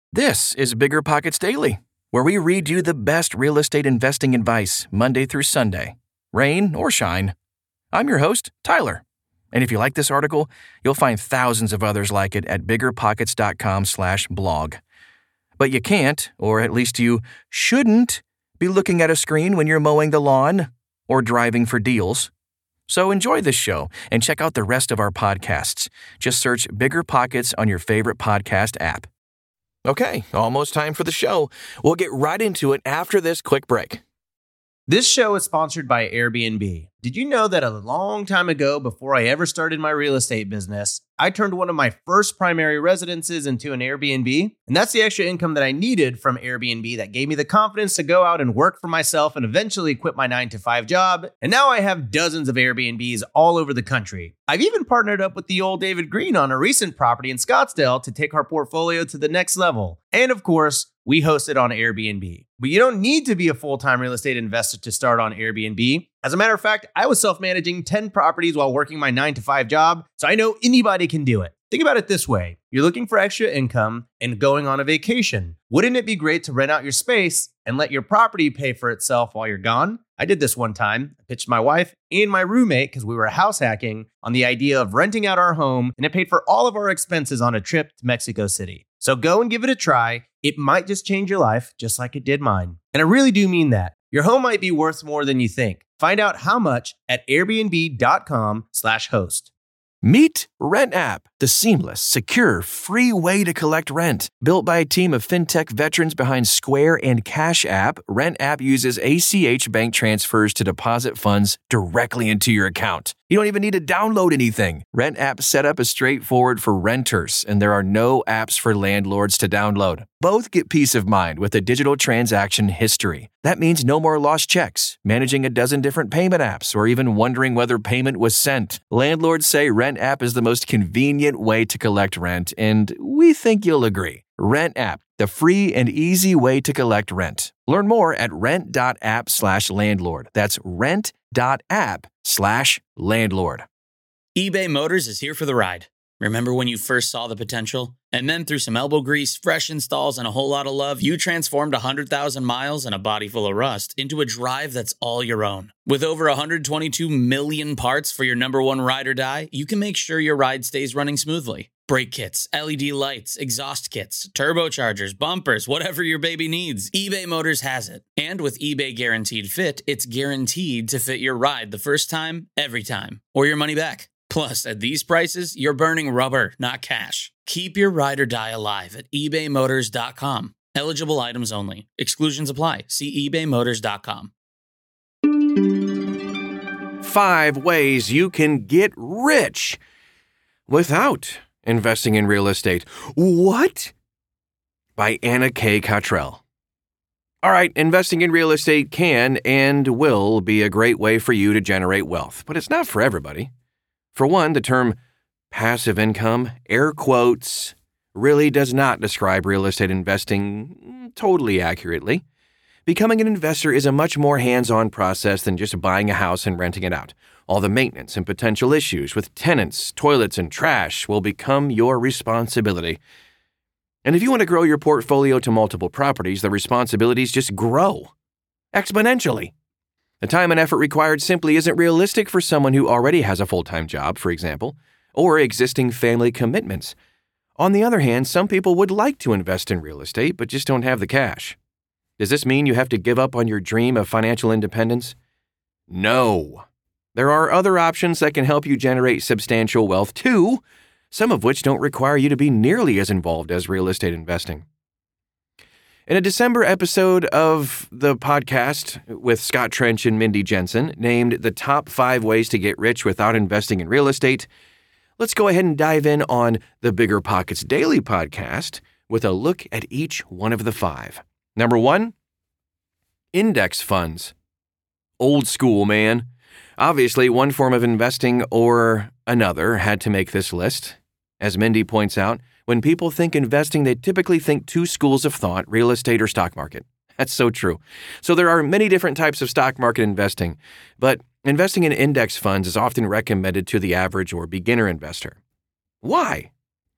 This is Bigger Pockets Daily, where we read you the best real estate investing advice Monday through Sunday, rain or shine. I'm your host, Tyler. And if you like this article, you'll find thousands of others like it at biggerpockets.com/blog. But you can't, or at least you shouldn't, be looking at a screen when you're mowing the lawn or driving for deals. So enjoy this show and check out the rest of our podcasts. Just search Bigger Pockets on your favorite podcast app. Okay, almost time for the show. We'll get right into it after this quick break. This show is sponsored by Airbnb. Did you know that a long time ago, before I ever started my real estate business, I turned one of my first primary residences into an Airbnb? And that's the extra income that I needed from Airbnb that gave me the confidence to go out and work for myself and eventually quit my 9-to-5 job. And now I have dozens of Airbnbs all over the country. I've even partnered up with the old David Green on a recent property in Scottsdale to take our portfolio to the next level. And of course, we host it on Airbnb. But you don't need to be a full-time real estate investor to start on Airbnb. As a matter of fact, I was self-managing 10 properties while working my 9-to-5 job, so I know anybody can do it. Think about it this way. You're looking for extra income and going on a vacation. Wouldn't it be great to rent out your space and let your property pay for itself while you're gone? I did this one time. I pitched my wife and my roommate, because we were house hacking, on the idea of renting out our home, and it paid for all of our expenses on a trip to Mexico City. So go and give it a try. It might just change your life, just like it did mine. And I really do mean that. Your home might be worth more than you think. Find out how much at airbnb.com/host. Meet RentApp, the seamless, secure, free way to collect rent. Built by a team of fintech veterans behind Square and Cash App, RentApp uses ACH bank transfers to deposit funds directly into your account. You don't even need to download anything. RentApp setup is straightforward for renters, and there are no apps for landlords to download. Both get peace of mind with a digital transaction history. That means no more lost checks, managing a dozen different payment apps, or even wondering whether payment was sent. Landlords say RentApp is the most convenient way to collect rent, and we think you'll agree. RentApp, the free and easy way to collect rent. Learn more at rent.app/landlord. That's rent.app/landlord. eBay Motors is here for the ride. Remember when you first saw the potential? And then through some elbow grease, fresh installs, and a whole lot of love, you transformed 100,000 miles and a body full of rust into a drive that's all your own. With over 122 million parts for your number one ride or die, you can make sure your ride stays running smoothly. Brake kits, LED lights, exhaust kits, turbochargers, bumpers, whatever your baby needs, eBay Motors has it. And with eBay Guaranteed Fit, it's guaranteed to fit your ride the first time, every time, or your money back. Plus, at these prices, you're burning rubber, not cash. Keep your ride or die alive at ebaymotors.com. Eligible items only. Exclusions apply. See ebaymotors.com. 5 ways you can get rich without investing in real estate. What? By Anna K. Cottrell. All right, investing in real estate can and will be a great way for you to generate wealth, but it's not for everybody. For one, the term passive income, air quotes, really does not describe real estate investing totally accurately. Becoming an investor is a much more hands-on process than just buying a house and renting it out. All the maintenance and potential issues with tenants, toilets, and trash will become your responsibility. And if you want to grow your portfolio to multiple properties, the responsibilities just grow exponentially. The time and effort required simply isn't realistic for someone who already has a full-time job, for example, or existing family commitments. On the other hand, some people would like to invest in real estate but just don't have the cash. Does this mean you have to give up on your dream of financial independence? No. There are other options that can help you generate substantial wealth too, some of which don't require you to be nearly as involved as real estate investing. In a December episode of the podcast with Scott Trench and Mindy Jensen, named The Top 5 Ways to Get Rich Without Investing in Real Estate, let's go ahead and dive in on the Bigger Pockets Daily podcast with a look at each one of the 5. Number 1, index funds. Old school, man. Obviously, one form of investing or another had to make this list. As Mindy points out, when people think investing, they typically think 2 schools of thought, real estate or stock market. That's so true. So there are many different types of stock market investing, but investing in index funds is often recommended to the average or beginner investor. Why?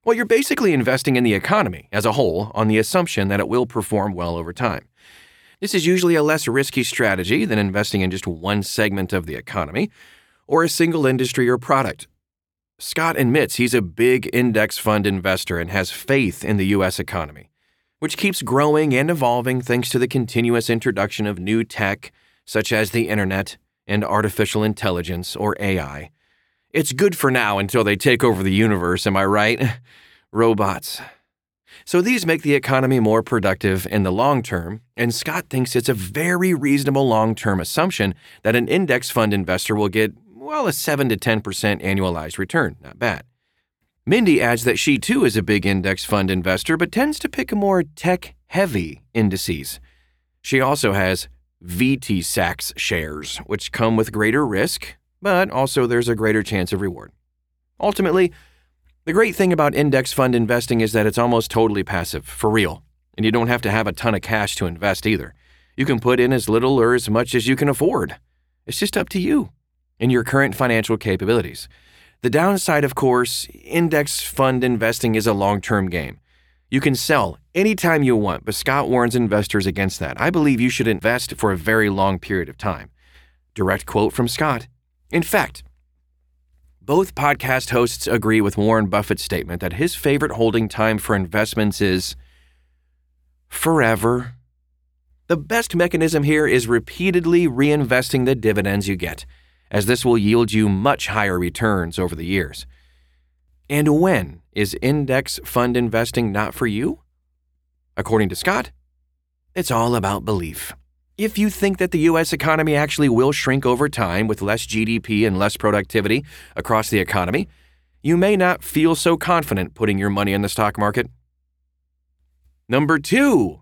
Well, you're basically investing in the economy as a whole on the assumption that it will perform well over time. This is usually a less risky strategy than investing in just one segment of the economy or a single industry or product. Scott admits he's a big index fund investor and has faith in the U.S. economy, which keeps growing and evolving thanks to the continuous introduction of new tech, such as the internet and artificial intelligence, or AI. It's good for now until they take over the universe, am I right? Robots. So these make the economy more productive in the long term, and Scott thinks it's a very reasonable long-term assumption that an index fund investor will get, well, a 7 to 10% annualized return. Not bad. Mindy adds that she too is a big index fund investor, but tends to pick more tech-heavy indices. She also has VTSAX shares, which come with greater risk, but also there's a greater chance of reward. Ultimately, the great thing about index fund investing is that it's almost totally passive, for real, and you don't have to have a ton of cash to invest either. You can put in as little or as much as you can afford. It's just up to you and your current financial capabilities. The downside, of course, index fund investing is a long-term game. You can sell anytime you want, but Scott warns investors against that. I believe you should invest for a very long period of time. Direct quote from Scott. In fact, both podcast hosts agree with Warren Buffett's statement that his favorite holding time for investments is forever. The best mechanism here is repeatedly reinvesting the dividends you get, as this will yield you much higher returns over the years. And when is index fund investing not for you? According to Scott, it's all about belief. If you think that the U.S. economy actually will shrink over time with less GDP and less productivity across the economy, you may not feel so confident putting your money in the stock market. Number 2,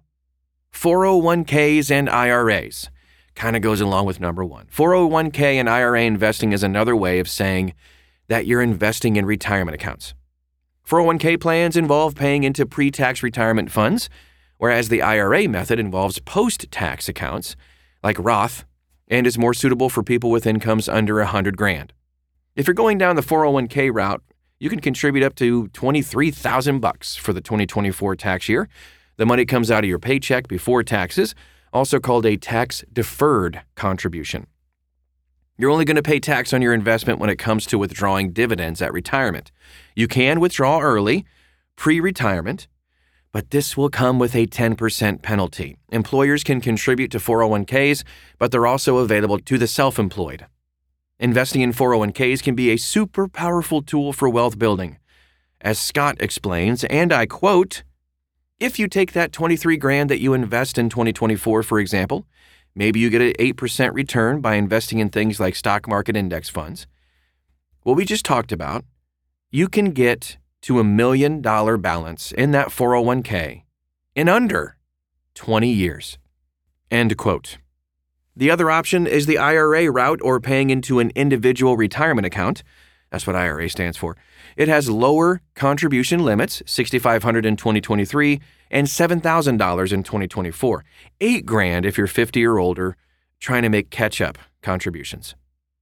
401ks and IRAs. Kind of goes along with number 1. 401k and IRA investing is another way of saying that you're investing in retirement accounts. 401k plans involve paying into pre-tax retirement funds, whereas the IRA method involves post-tax accounts, like Roth, and is more suitable for people with incomes under $100,000. If you're going down the 401k route, you can contribute up to $23,000 for the 2024 tax year. The money comes out of your paycheck before taxes, also called a tax-deferred contribution. You're only going to pay tax on your investment when it comes to withdrawing dividends at retirement. You can withdraw early, pre-retirement, but this will come with a 10% penalty. Employers can contribute to 401ks, but they're also available to the self-employed. Investing in 401ks can be a super powerful tool for wealth building. As Scott explains, and I quote, if you take that $23,000 that you invest in 2024, for example, maybe you get an 8% return by investing in things like stock market index funds. What we just talked about, you can get to $1 million balance in that 401k in under 20 years. End quote. The other option is the IRA route or paying into an individual retirement account. That's what IRA stands for. It has lower contribution limits, $6,500 in 2023 and $7,000 in 2024. $8,000 if you're 50 or older, trying to make catch-up contributions.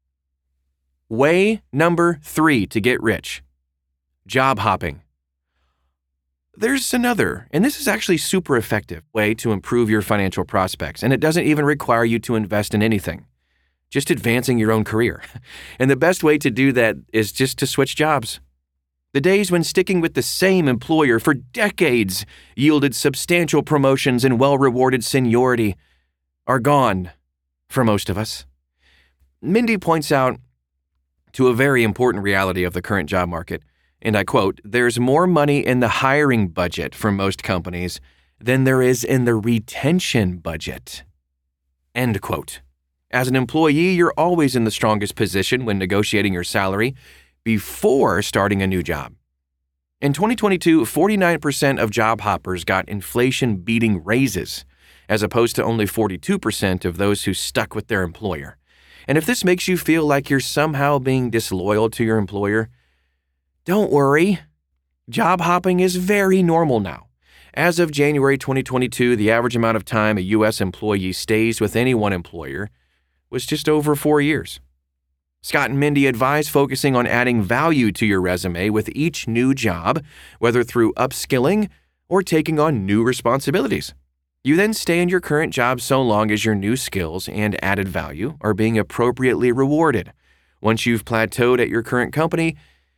Way number 3 to get rich. Job hopping. There's another, and this is actually super effective way to improve your financial prospects, and it doesn't even require you to invest in anything. Just advancing your own career. And the best way to do that is just to switch jobs. The days when sticking with the same employer for decades yielded substantial promotions and well-rewarded seniority are gone for most of us. Mindy points out to a very important reality of the current job market, and I quote, there's more money in the hiring budget for most companies than there is in the retention budget. End quote. As an employee, you're always in the strongest position when negotiating your salary before starting a new job. In 2022, 49% of job hoppers got inflation-beating raises, as opposed to only 42% of those who stuck with their employer. And if this makes you feel like you're somehow being disloyal to your employer, don't worry. Job hopping is very normal now. As of January 2022, the average amount of time a U.S. employee stays with any one employer was just over 4 years. Scott and Mindy advise focusing on adding value to your resume with each new job, whether through upskilling or taking on new responsibilities. You then stay in your current job so long as your new skills and added value are being appropriately rewarded. Once you've plateaued at your current company,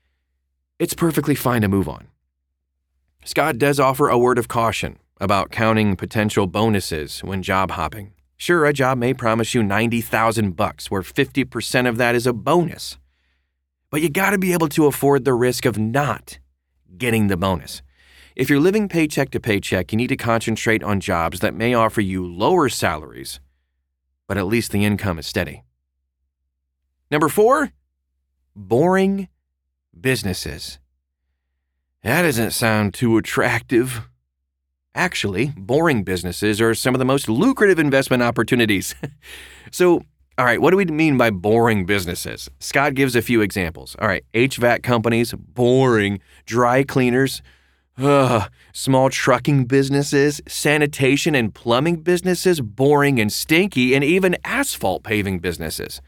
it's perfectly fine to move on. Scott does offer a word of caution about counting potential bonuses when job hopping. Sure, a job may promise you $90,000, where 50% of that is a bonus. But you gotta be able to afford the risk of not getting the bonus. If you're living paycheck to paycheck, you need to concentrate on jobs that may offer you lower salaries, but at least the income is steady. Number 4, boring businesses. That doesn't sound too attractive. Actually, boring businesses are some of the most lucrative investment opportunities. So, all right, what do we mean by boring businesses? Scott gives a few examples. All right, HVAC companies, boring. Dry cleaners, small trucking businesses, sanitation and plumbing businesses, boring and stinky, and even asphalt paving businesses.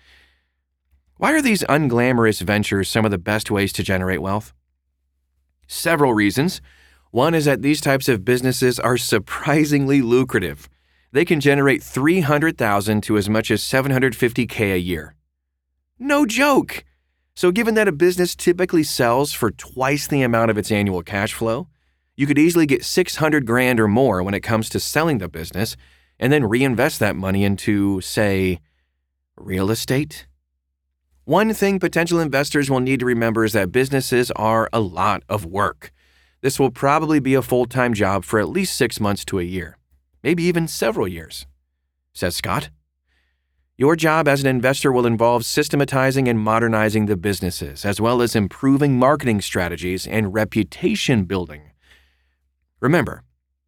Why are these unglamorous ventures some of the best ways to generate wealth? Several reasons. One is that these types of businesses are surprisingly lucrative. They can generate $300,000 to as much as $750K a year. No joke! So given that a business typically sells for twice the amount of its annual cash flow, you could easily get $600,000 or more when it comes to selling the business and then reinvest that money into, say, real estate. One thing potential investors will need to remember is that businesses are a lot of work. This will probably be a full-time job for at least 6 months to a year, maybe even several years, says Scott. Your job as an investor will involve systematizing and modernizing the businesses, as well as improving marketing strategies and reputation building. Remember,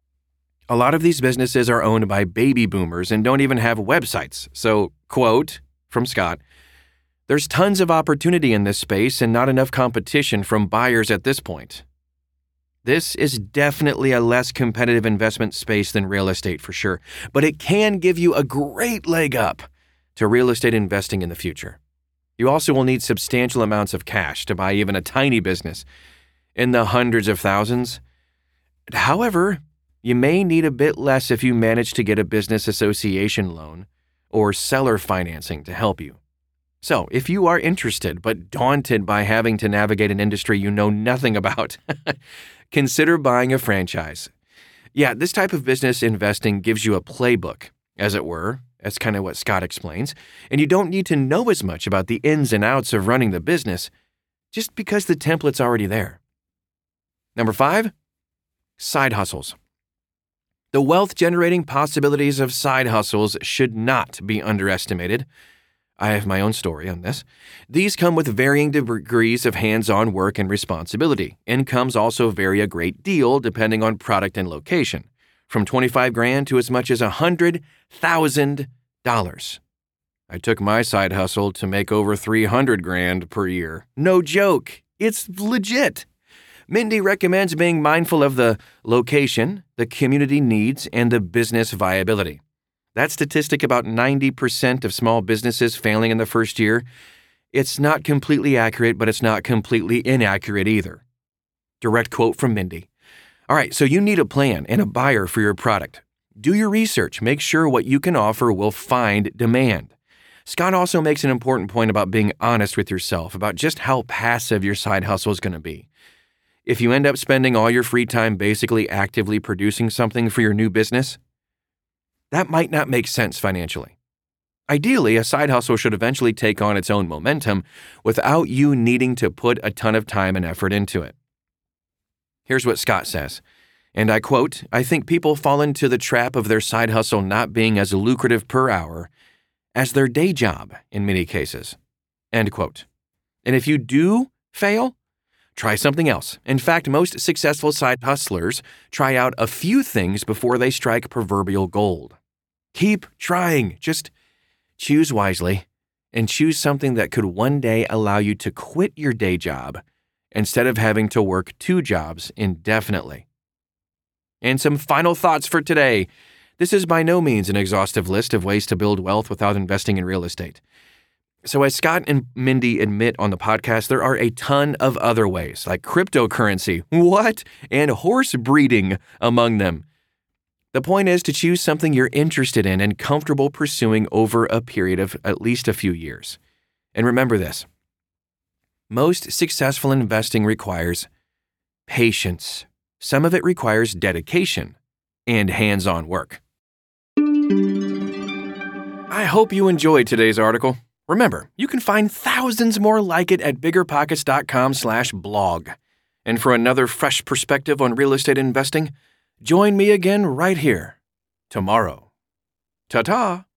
a lot of these businesses are owned by baby boomers and don't even have websites. So, quote from Scott, "There's tons of opportunity in this space and not enough competition from buyers at this point." This is definitely a less competitive investment space than real estate for sure, but it can give you a great leg up to real estate investing in the future. You also will need substantial amounts of cash to buy even a tiny business in the hundreds of thousands. However, you may need a bit less if you manage to get a business association loan or seller financing to help you. So, if you are interested but daunted by having to navigate an industry you know nothing about, consider buying a franchise. Yeah, this type of business investing gives you a playbook, as it were. That's kind of what Scott explains. And you don't need to know as much about the ins and outs of running the business just because the template's already there. Number 5, side hustles. The wealth-generating possibilities of side hustles should not be underestimated. I have my own story on this. These come with varying degrees of hands-on work and responsibility. Incomes also vary a great deal depending on product and location, from $25,000 to as much as $100,000. I took my side hustle to make over $300,000 per year. No joke. It's legit. Mindy recommends being mindful of the location, the community needs, and the business viability. That statistic about 90% of small businesses failing in the first year, it's not completely accurate, but it's not completely inaccurate either. Direct quote from Mindy. All right, so you need a plan and a buyer for your product. Do your research. Make sure what you can offer will find demand. Scott also makes an important point about being honest with yourself about just how passive your side hustle is going to be. If you end up spending all your free time basically actively producing something for your new business, that might not make sense financially. Ideally, a side hustle should eventually take on its own momentum without you needing to put a ton of time and effort into it. Here's what Scott says, and I quote, "I think people fall into the trap of their side hustle not being as lucrative per hour as their day job in many cases." End quote. And if you do fail, try something else. In fact, most successful side hustlers try out a few things before they strike proverbial gold. Keep trying. Just choose wisely and choose something that could one day allow you to quit your day job instead of having to work 2 jobs indefinitely. And some final thoughts for today. This is by no means an exhaustive list of ways to build wealth without investing in real estate. So as Scott and Mindy admit on the podcast, there are a ton of other ways, like cryptocurrency, and horse breeding among them. The point is to choose something you're interested in and comfortable pursuing over a period of at least a few years. And remember this, most successful investing requires patience. Some of it requires dedication and hands-on work. I hope you enjoyed today's article. Remember, you can find thousands more like it at biggerpockets.com/blog. And for another fresh perspective on real estate investing, join me again right here tomorrow. Ta-ta!